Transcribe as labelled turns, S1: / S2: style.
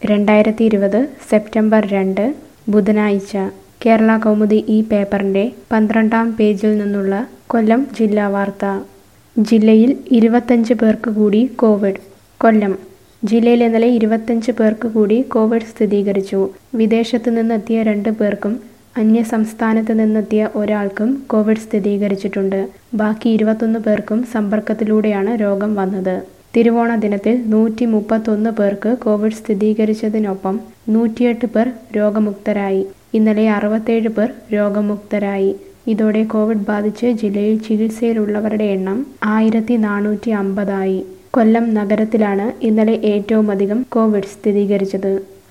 S1: 2020 September 2 ബുധനാഴ്ച കേരള കൗമുദി ഈ പേപ്പറിന്റെ 12-ാം പേജിൽ നിന്നുള്ള കൊല്ലം ജില്ലാ വാർത്ത. ജില്ലയിൽ 25 പേർക്ക് കൂടി കോവിഡ്. കൊല്ലം ജില്ലയിൽ ഇന്നലെ 25 പേർക്ക് കൂടി കോവിഡ് സ്ഥിരീകരിച്ചു. വിദേശത്ത് നിന്നെത്തിയ 2 പേർക്കും അന്യസംസ്ഥാനത്ത് നിന്നെത്തിയ ഒരാൾക്കും കോവിഡ് സ്ഥിരീകരിച്ചിട്ടുണ്ട്. ബാക്കി 21 പേർക്കും സമ്പർക്കത്തിലൂടെയാണ് രോഗം വന്നത്. തിരുവോണ ദിനത്തിൽ 131 പേർക്ക് കോവിഡ് സ്ഥിരീകരിച്ചതിനൊപ്പം 108 പേർ രോഗമുക്തരായി. ഇന്നലെ 67 പേർ രോഗമുക്തരായി. ഇതോടെ കോവിഡ് ബാധിച്ച് ജില്ലയിൽ ചികിത്സയിലുള്ളവരുടെ എണ്ണം 1450 ആയി. കൊല്ലം നഗരത്തിലാണ് ഇന്നലെ ഏറ്റവുമധികം കോവിഡ് സ്ഥിരീകരിച്ചത്.